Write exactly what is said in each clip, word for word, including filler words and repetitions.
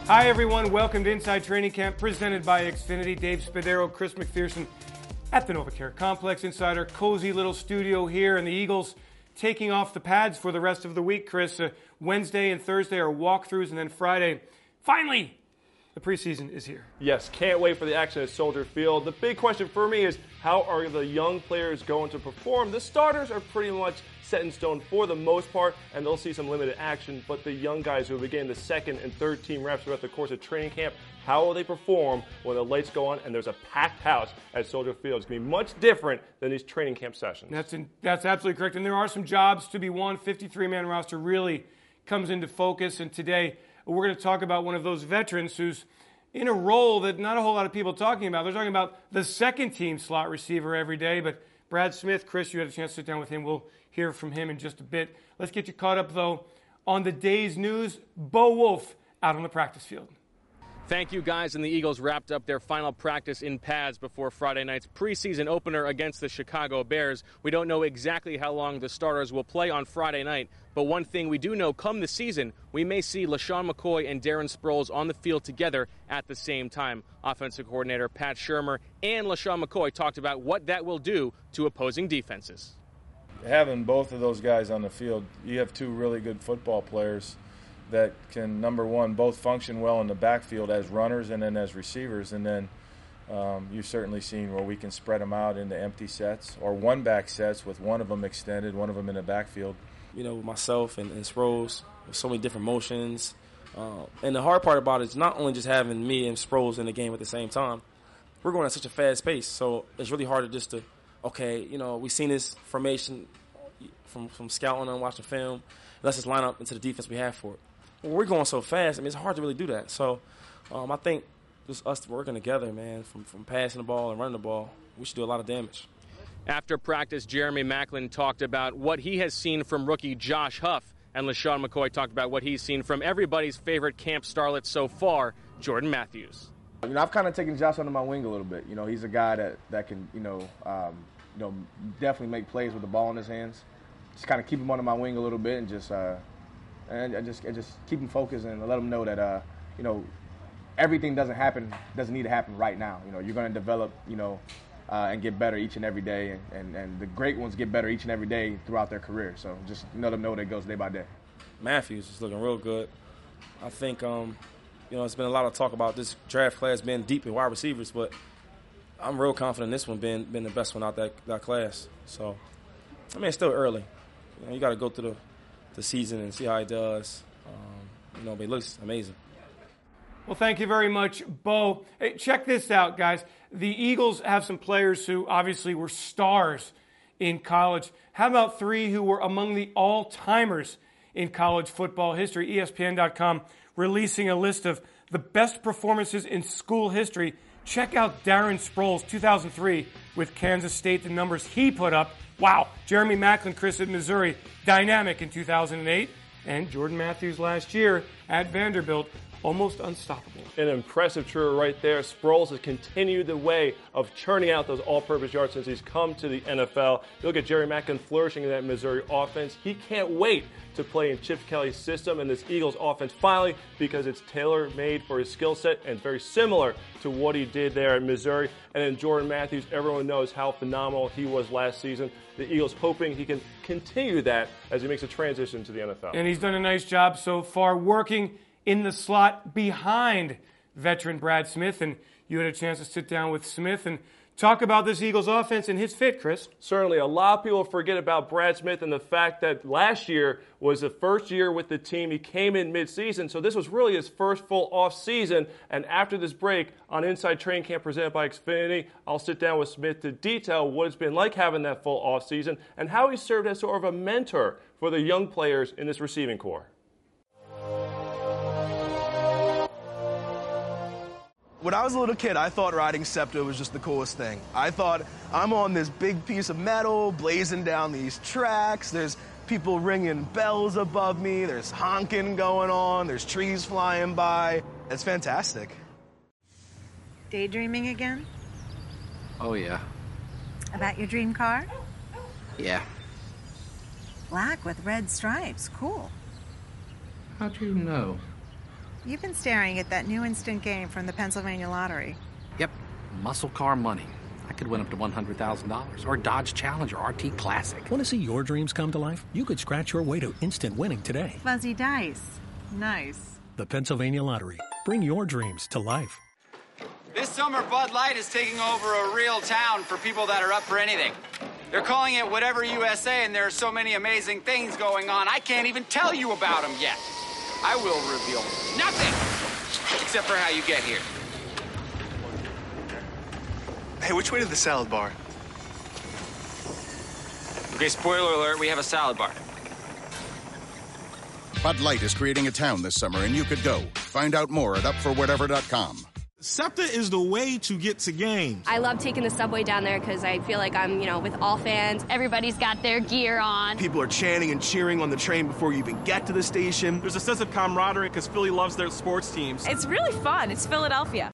Hi, everyone. Welcome to Inside Training Camp, presented by Xfinity. Dave Spadaro, Chris McPherson at the NovaCare Complex inside our cozy little studio here. And the Eagles taking off the pads for the rest of the week, Chris. Uh, Wednesday and Thursday are walkthroughs, and then Friday, finally, the preseason is here. Yes, can't wait for the action at Soldier Field. The big question for me is, how are the young players going to perform? The starters are pretty much set in stone for the most part, and they'll see some limited action. But the young guys who will be getting the second and third team reps throughout the course of training camp, how will they perform when the lights go on and there's a packed house at Soldier Field? It's going to be much different than these training camp sessions. That's in, that's absolutely correct. And there are some jobs to be won. fifty-three man roster really comes into focus. And today we're going to talk about one of those veterans who's in a role that not a whole lot of people are talking about. They're talking about the second team slot receiver every day. But Brad Smith, Chris, you had a chance to sit down with him. We'll hear from him in just a bit. Let's get you caught up, though, on the day's news. Bo Wulf out on the practice field. Thank you, guys. And the Eagles wrapped up their final practice in pads before Friday night's preseason opener against the Chicago Bears. We don't know exactly how long the starters will play on Friday night, but one thing we do know, come the season, we may see LeSean McCoy and Darren Sproles on the field together at the same time. Offensive coordinator Pat Shurmur and LeSean McCoy talked about what that will do to opposing defenses. Having both of those guys on the field, you have two really good football players that can, number one, both function well in the backfield as runners and then as receivers. And then um, you've certainly seen where we can spread them out into empty sets or one-back sets with one of them extended, one of them in the backfield. You know, with myself and, and Sproles, with so many different motions. Uh, and the hard part about it is not only just having me and Sproles in the game at the same time, we're going at such a fast pace. So it's really hard to just to, okay, you know, we've seen this formation from, from scouting and watching film. Let's just line up into the defense we have for it. Well, we're going so fast, I mean, it's hard to really do that. So um, I think just us working together, man, from, from passing the ball and running the ball, we should do a lot of damage. After practice, Jeremy Maclin talked about what he has seen from rookie Josh Huff, and LeSean McCoy talked about what he's seen from everybody's favorite camp starlet so far, Jordan Matthews. You know, I've kind of taken Josh under my wing a little bit. You know, he's a guy that, that can, you know, um, you know, definitely make plays with the ball in his hands. Just kind of keep him under my wing a little bit and just uh, – And I just, I just keep them focused and let them know that, uh, you know, everything doesn't happen, doesn't need to happen right now. You know, you're going to develop, you know, uh, and get better each and every day. And, and, and the great ones get better each and every day throughout their career. So just let them know that it goes day by day. Matthews is looking real good. I think, um, you know, it's been a lot of talk about this draft class being deep in wide receivers, but I'm real confident this one being, being the best one out that, that class. So, I mean, it's still early. You know, you got to go through the the season and see how he does. Um, you know, but he looks amazing. Well, thank you very much, Bo. Hey, check this out, guys. The Eagles have some players who obviously were stars in college. How about three who were among the all-timers in college football history? E S P N dot com releasing a list of the best performances in school history. Check out Darren Sproles, two thousand three, with Kansas State, the numbers he put up. Wow. Jeremy Maclin, Chris at Missouri, dynamic in two thousand eight. And Jordan Matthews last year at Vanderbilt, almost unstoppable. An impressive trio right there. Sproles has continued the way of churning out those all-purpose yards since he's come to the N F L. You look at Jerry Maclin flourishing in that Missouri offense. He can't wait to play in Chip Kelly's system and this Eagles offense finally, because it's tailor-made for his skill set and very similar to what he did there at Missouri. And then Jordan Matthews, everyone knows how phenomenal he was last season. The Eagles hoping he can continue that as he makes a transition to the N F L. And he's done a nice job so far working in the slot behind veteran Brad Smith. And you had a chance to sit down with Smith and talk about this Eagles offense and his fit, Chris. Certainly. A lot of people forget about Brad Smith and the fact that last year was the first year with the team. He came in midseason, so this was really his first full off-season. And after this break on Inside Training Camp presented by Xfinity, I'll sit down with Smith to detail what it's been like having that full off-season and how he served as sort of a mentor for the young players in this receiving corps. When I was a little kid, I thought riding Scepter was just the coolest thing. I thought, I'm on this big piece of metal, blazing down these tracks, there's people ringing bells above me, there's honking going on, there's trees flying by. It's fantastic. Daydreaming again? Oh, yeah. About your dream car? Yeah. Black with red stripes. Cool. How'd you know? You've been staring at that new instant game from the Pennsylvania Lottery. Yep, muscle car money. I could win up to one hundred thousand dollars or Dodge Challenger R T Classic. Want to see your dreams come to life? You could scratch your way to instant winning today. Fuzzy dice. Nice. The Pennsylvania Lottery. Bring your dreams to life. This summer, Bud Light is taking over a real town for people that are up for anything. They're calling it Whatever U S A, and there are so many amazing things going on, I can't even tell you about them yet. I will reveal nothing, except for how you get here. Hey, which way to the salad bar? Okay, spoiler alert, we have a salad bar. Bud Light is creating a town this summer, and you could go. Find out more at up for whatever dot com. SEPTA is the way to get to games. I love taking the subway down there because I feel like I'm, you know, with all fans. Everybody's got their gear on. People are chanting and cheering on the train before you even get to the station. There's a sense of camaraderie because Philly loves their sports teams. It's really fun. It's Philadelphia.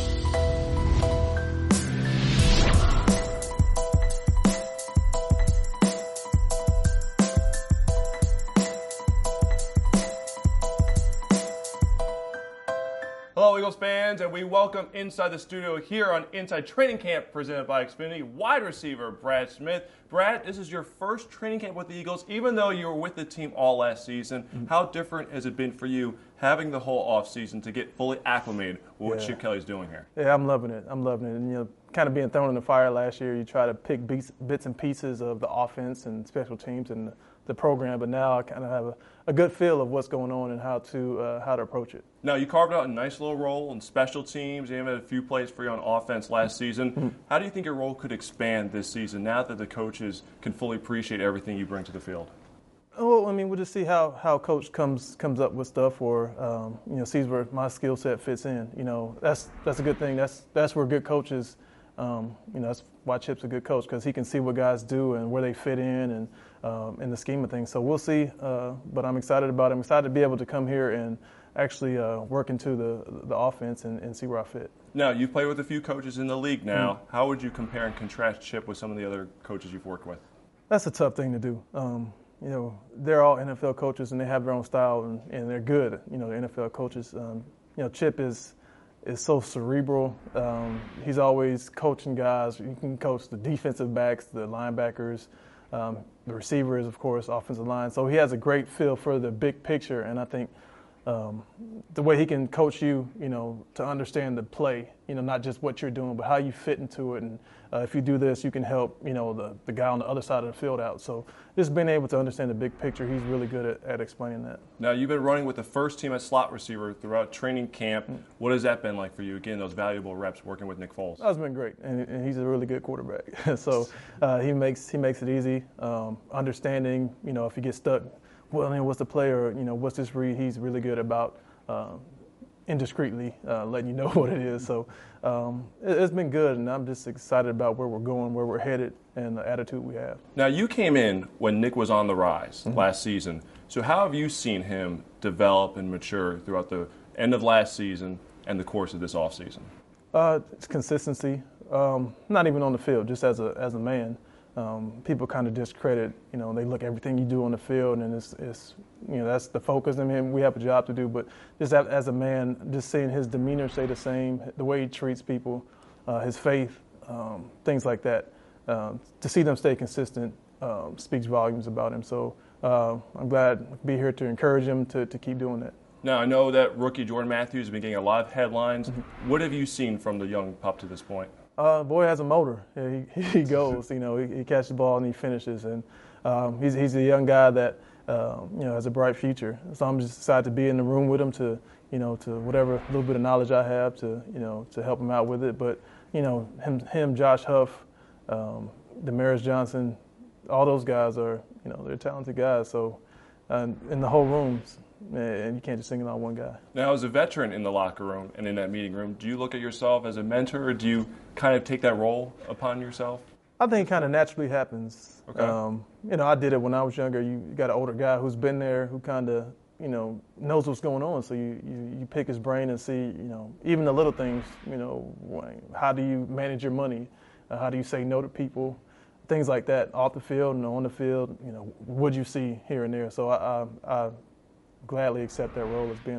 Hello, Eagles fans, and we welcome inside the studio here on Inside Training Camp presented by Xfinity, wide receiver Brad Smith. Brad, this is your first training camp with the Eagles, even though you were with the team all last season. Mm-hmm. How different has it been for you having the whole offseason to get fully acclimated with what yeah. Chip Kelly's doing here? Yeah, I'm loving it. I'm loving it. And, you know, kind of being thrown in the fire last year, you try to pick beats, bits and pieces of the offense and special teams and the, the program, but now I kind of have a, a good feel of what's going on and how to uh, how to approach it. Now, you carved out a nice little role in special teams. You even had a few plays for you on offense last season. Mm-hmm. How do you think your role could expand this season now that the coaches can fully appreciate everything you bring to the field? Well, I mean, we'll just see how, how coach comes comes up with stuff or, um, you know, sees where my skill set fits in. You know, that's that's a good thing. That's that's where good coaches, um, you know, that's why Chip's a good coach, because he can see what guys do and where they fit in and um, in the scheme of things. So we'll see, uh, but I'm excited about it. I'm excited to be able to come here and actually uh, work into the the offense and, and see where I fit. Now, you've played with a few coaches in the league now. Mm-hmm. How would you compare and contrast Chip with some of the other coaches you've worked with? That's a tough thing to do. Um, you know, they're all N F L coaches and they have their own style and, and they're good, you know, the N F L coaches. Um, you know, Chip is is so cerebral. Um, he's always coaching guys. You can coach the defensive backs, the linebackers, um, the receivers, of course, offensive line. So he has a great feel for the big picture, and I think um, the way he can coach you, you know, to understand the play, you know, not just what you're doing, but how you fit into it. And uh, if you do this, you can help, you know, the, the guy on the other side of the field out. So just being able to understand the big picture, he's really good at, at explaining that. Now, you've been running with the first team at slot receiver throughout training camp. Mm-hmm. What has that been like for you, getting those valuable reps working with Nick Foles? That's been great, and, and he's a really good quarterback. so uh, he makes he makes it easy, um, understanding, you know, if you get stuck, well, I mean, what's the play or, you know, what's this read? He's really good about uh, indiscreetly uh, letting you know what it is. So um, it, it's been good, and I'm just excited about where we're going, where we're headed, and the attitude we have. Now, you came in when Nick was on the rise mm-hmm. last season. So how have you seen him develop and mature throughout the end of last season and the course of this offseason? Uh, it's consistency, um, not even on the field, just as a as a man. Um, people kind of discredit, you know, they look at everything you do on the field, and it's, it's, you know, that's the focus. I mean, we have a job to do, but just as a man, just seeing his demeanor stay the same, the way he treats people, uh, his faith, um, things like that, um, to see them stay consistent um, speaks volumes about him. So uh, I'm glad to be here to encourage him to, to keep doing that. Now, I know that rookie Jordan Matthews has been getting a lot of headlines. Mm-hmm. What have you seen from the young pup to this point? Uh, boy has a motor. Yeah, he, he goes, you know, he, he catches the ball and he finishes. And um, he's, he's a young guy that, um, you know, has a bright future. So I'm just excited to be in the room with him to, you know, to whatever little bit of knowledge I have to, you know, to help him out with it. But, you know, him, him Josh Huff, um, Damaris Johnson, all those guys are, you know, they're talented guys. So uh, in the whole rooms, and you can't just single out one guy. Now, as a veteran in the locker room and in that meeting room, do you look at yourself as a mentor, or do you kind of take that role upon yourself? I think it kind of naturally happens. Okay. Um, you know, I did it when I was younger. You got an older guy who's been there, who kind of, you know, knows what's going on. So you, you, you pick his brain and see, you know, even the little things, you know, how do you manage your money? Uh, how do you say no to people? Things like that, off the field and on the field, you know, what you see here and there. So I, I, I gladly accept that role as being a,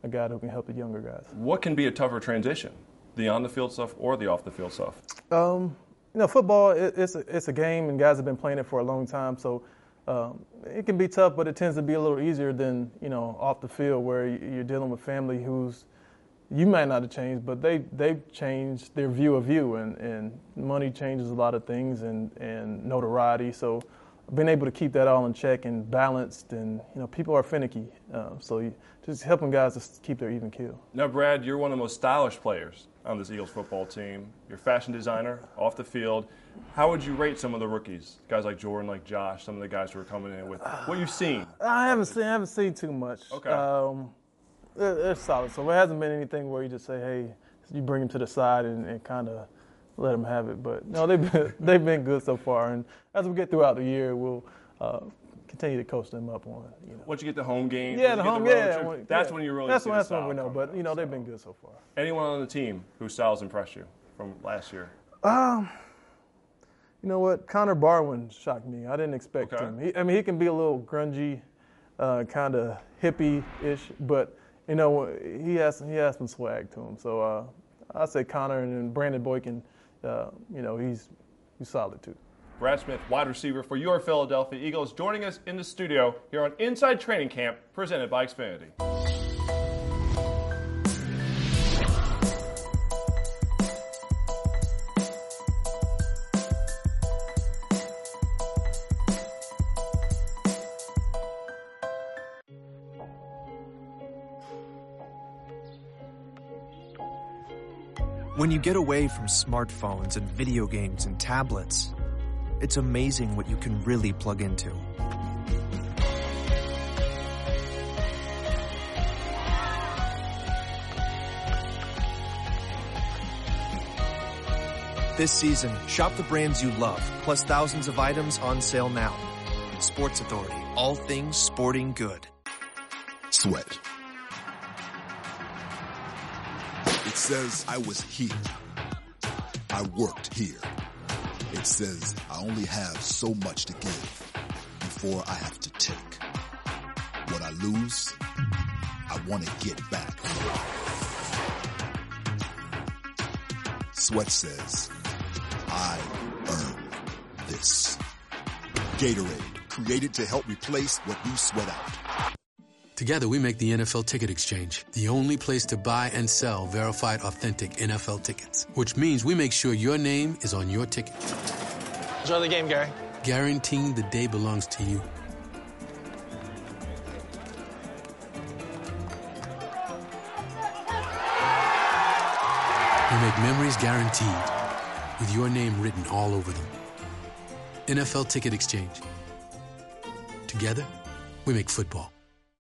a guy who can help the younger guys. What can be a tougher transition, the on-the-field stuff or the off-the-field stuff? Um, you know, football, it, it's, a, it's a game, and guys have been playing it for a long time, so um, it can be tough, but it tends to be a little easier than, you know, off the field where you're dealing with family who's, you might not have changed, but they, they've changed their view of you, and, and money changes a lot of things, and, and notoriety, so being able to keep that all in check and balanced, and, you know, people are finicky, uh, so you, just helping guys to keep their even keel. Now, Brad, you're one of the most stylish players on this Eagles football team. You're a fashion designer off the field. How would you rate some of the rookies, guys like Jordan, like Josh, some of the guys who are coming in with what you've seen? I haven't seen, I haven't seen too much. Okay. Um, they're, they're solid, so it hasn't been anything where you just say, hey, you bring them to the side and, and kind of let them have it. But no, they've been, they've been good so far, and as we get throughout the year, we'll uh, continue to coach them up on. You know. Once you get the home games, yeah, the home, the yeah, trip, when, that's yeah. when you really that's see when, the that's when we know. come But you know, so. they've been good so far. Anyone on the team whose styles impressed you from last year? Um, you know what, Connor Barwin shocked me. I didn't expect Okay. him. He, I mean, he can be a little grungy, uh, kind of hippie-ish, but you know, he has he has some swag to him. So uh, I say Connor, and then Brandon Boykin. Uh, you know, he's he's solid too. Brad Smith, wide receiver for your Philadelphia Eagles, joining us in the studio here on Inside Training Camp, presented by Xfinity. When you get away from smartphones and video games and tablets, it's amazing what you can really plug into. This season, shop the brands you love, plus thousands of items on sale now. Sports Authority, all things sporting good. Sweat. It says I was here. I worked here. It says I only have so much to give before I have to take. What I lose, I want to get back. Sweat says, I earn this. Gatorade, created to help replace what you sweat out. Together, we make the N F L Ticket Exchange, the only place to buy and sell verified, authentic N F L tickets, which means we make sure your name is on your ticket. Enjoy the game, Gary. Guaranteeing the day belongs to you. We make memories guaranteed, with your name written all over them. N F L Ticket Exchange. Together, we make football.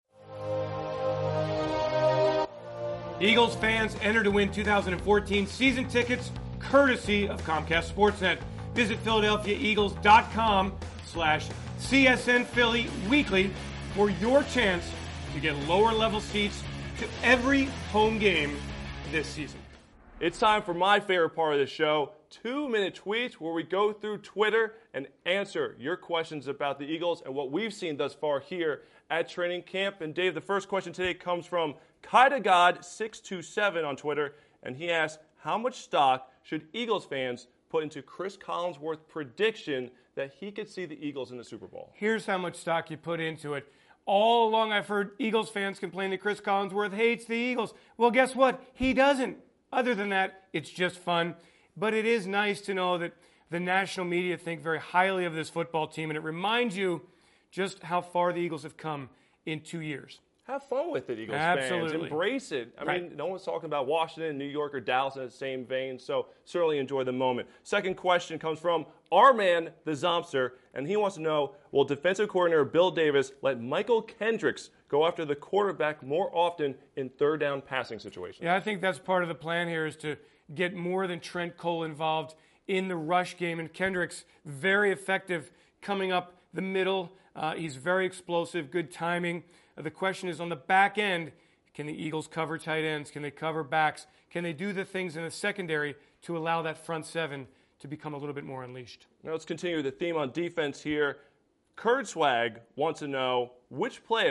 Eagles fans enter to win two thousand fourteen season tickets courtesy of Comcast Sportsnet. Visit Philadelphia Eagles dot com slash C S N Philly weekly for your chance to get lower level seats to every home game this season. It's time for my favorite part of the show, two-minute tweets, where we go through Twitter and answer your questions about the Eagles and what we've seen thus far here at training camp. And Dave, the first question today comes from KaidaGod six two seven on Twitter, and he asks, how much stock should Eagles fans put into Chris Collinsworth's prediction that he could see the Eagles in the Super Bowl? Here's how much stock you put into it. All along I've heard Eagles fans complain that Chris Collinsworth hates the Eagles. Well, guess what? He doesn't. Other than that, it's just fun. But it is nice to know that the national media think very highly of this football team, and it reminds you just how far the Eagles have come in two years. Have fun with it, Eagles Absolutely. fans. Embrace it. I Right. mean, no one's talking about Washington, New York, or Dallas in the same vein, so certainly enjoy the moment. Second question comes from our man, the Zompster, and he wants to know, will defensive coordinator Bill Davis let Michael Kendricks go after the quarterback more often in third down passing situations? Yeah, I think that's part of the plan here is to get more than Trent Cole involved in the rush game. And Kendricks, very effective coming up the middle. Uh, he's very explosive, good timing. Uh, the question is on the back end, can the Eagles cover tight ends? Can they cover backs? Can they do the things in the secondary to allow that front seven to become a little bit more unleashed? Now let's continue the theme on defense here. Kurt Swag wants to know which player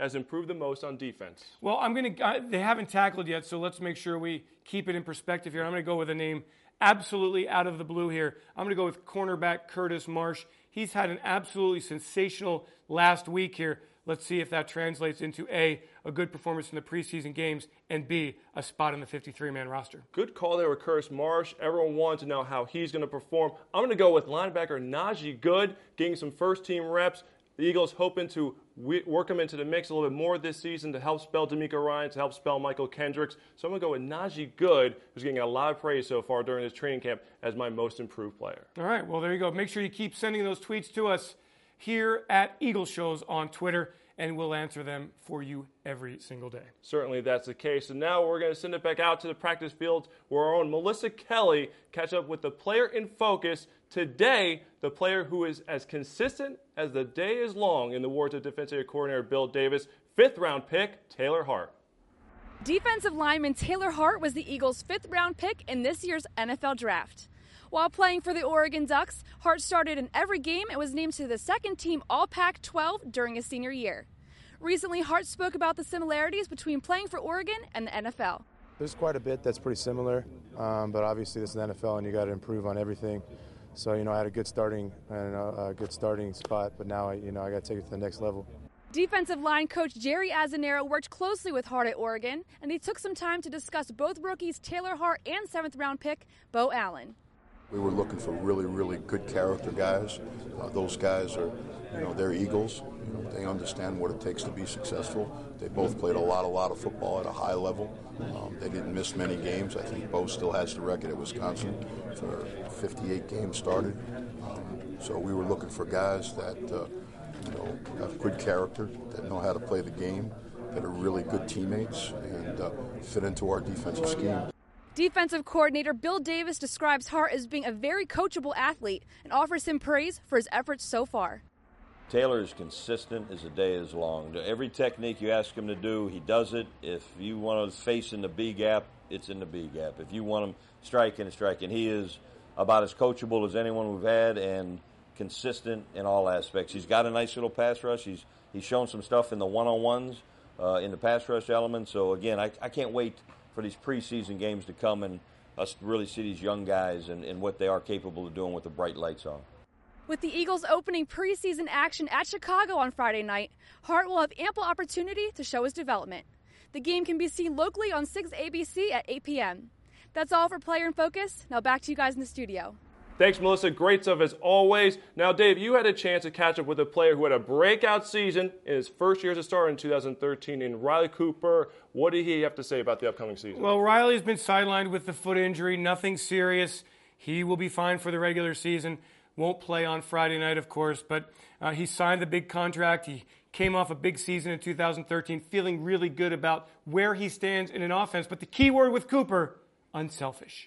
has improved the most on defense? Well, I'm going to. Uh, they haven't tackled yet, so let's make sure we keep it in perspective here. I'm going to go with a name absolutely out of the blue here. I'm going to go with cornerback Curtis Marsh. He's had an absolutely sensational last week here. Let's see if that translates into A, a good performance in the preseason games, and B, a spot in the fifty-three man roster. Good call there with Curtis Marsh. Everyone wants to know how he's going to perform. I'm going to go with linebacker Najee Good, getting some first-team reps. The Eagles hoping to work him into the mix a little bit more this season to help spell D'Amico Ryan, to help spell Michael Kendricks. So I'm going to go with Najee Good, who's getting a lot of praise so far during his training camp as my most improved player. All right, well, there you go. Make sure you keep sending those tweets to us here at Eagle Shows on Twitter, and we'll answer them for you every single day. Certainly that's the case. And now we're going to send it back out to the practice fields where our own Melissa Kelly catch up with the player in focus. Today, the player who is as consistent as the day is long, in the words of defensive coordinator Bill Davis, fifth round pick, Taylor Hart. Defensive lineman Taylor Hart was the Eagles' fifth round pick in this year's N F L Draft. While playing for the Oregon Ducks, Hart started in every game and was named to the second team All Pac twelve during his senior year. Recently, Hart spoke about the similarities between playing for Oregon and the N F L. There's quite a bit that's pretty similar, um, but obviously this is the N F L and you got to improve on everything. So, you know, I had a good starting and a good starting spot, but now, I, you know, I got to take it to the next level. Defensive line coach Jerry Azanero worked closely with Hart at Oregon, and they took some time to discuss both rookies Taylor Hart and seventh round pick Bo Allen. We were looking for really, really good character guys. Uh, those guys are, you know, they're Eagles. You know, they understand what it takes to be successful. They both played a lot, a lot of football at a high level. Um, they didn't miss many games. I think Bo still has the record at Wisconsin for fifty-eight games started. Um, so we were looking for guys that, uh, you know, have good character, that know how to play the game, that are really good teammates, and uh, fit into our defensive scheme. Defensive coordinator Bill Davis describes Hart as being a very coachable athlete and offers him praise for his efforts so far. Taylor is consistent as the day is long. Every technique you ask him to do, he does it. If you want to face in the B gap, it's in the B gap. If you want him striking, it's striking. He is about as coachable as anyone we've had and consistent in all aspects. He's got a nice little pass rush. He's he's shown some stuff in the one-on-ones, uh, in the pass rush element. So, again, I, I can't wait for these preseason games to come and us really see these young guys and, and what they are capable of doing with the bright lights on. With the Eagles opening preseason action at Chicago on Friday night, Hart will have ample opportunity to show his development. The game can be seen locally on six A B C at eight p.m. That's all for Player in Focus. Now back to you guys in the studio. Thanks, Melissa. Great stuff as always. Now, Dave, you had a chance to catch up with a player who had a breakout season in his first year as a starter in two thousand thirteen in Riley Cooper. What did he have to say about the upcoming season? Well, Riley's been sidelined with the foot injury. Nothing serious. He will be fine for the regular season. Won't play on Friday night, of course, but uh, he signed the big contract. He came off a big season in two thousand thirteen, feeling really good about where he stands in an offense. But the key word with Cooper, unselfish.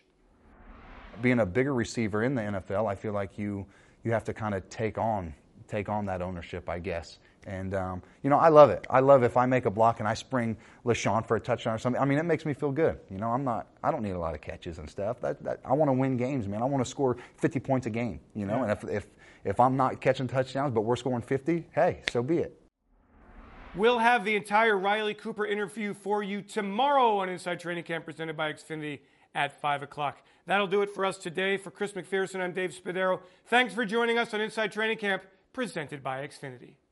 Being a bigger receiver in the N F L, I feel like you you have to kind of take on take on that ownership, I guess. And, um, you know, I love it. I love if I make a block and I spring LeSean for a touchdown or something. I mean, it makes me feel good. You know, I'm not, I don't need a lot of catches and stuff. That, that I want to win games, man. I want to score fifty points a game, you know. Yeah. And if, if, if I'm not catching touchdowns but we're scoring fifty, hey, so be it. We'll have the entire Riley Cooper interview for you tomorrow on Inside Training Camp presented by Xfinity at five o'clock. That'll do it for us today. For Chris McPherson, I'm Dave Spadaro. Thanks for joining us on Inside Training Camp presented by Xfinity.